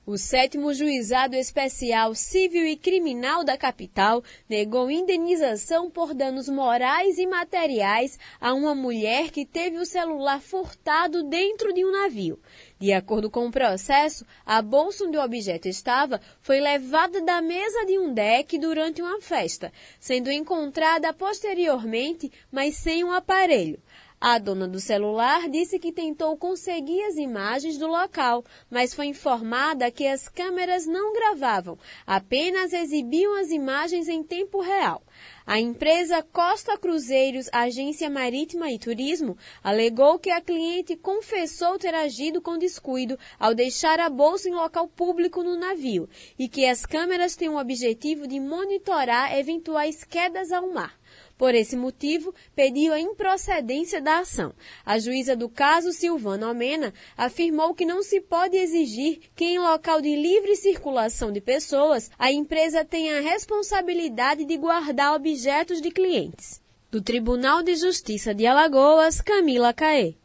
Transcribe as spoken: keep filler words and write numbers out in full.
O sétimo Juizado Especial Civil e Criminal da capital negou indenização por danos morais e materiais a uma mulher que teve o celular furtado dentro de um navio. De acordo com o processo, a bolsa onde o objeto estava foi levada da mesa de um deck durante uma festa, sendo encontrada posteriormente, mas sem um aparelho. A dona do celular disse que tentou conseguir as imagens do local, mas foi informada que as câmeras não gravavam, apenas exibiam as imagens em tempo real. A empresa Costa Cruzeiros, Agência Marítima e Turismo, alegou que a cliente confessou ter agido com descuido ao deixar a bolsa em local público no navio e que as câmeras têm o objetivo de monitorar eventuais quedas ao mar. Por esse motivo, pediu a improcedência da ação. A juíza do caso, Silvana Omena, afirmou que não se pode exigir que em local de livre circulação de pessoas, a empresa tenha a responsabilidade de guardar objetos de clientes. Do Tribunal de Justiça de Alagoas, Camila Caê.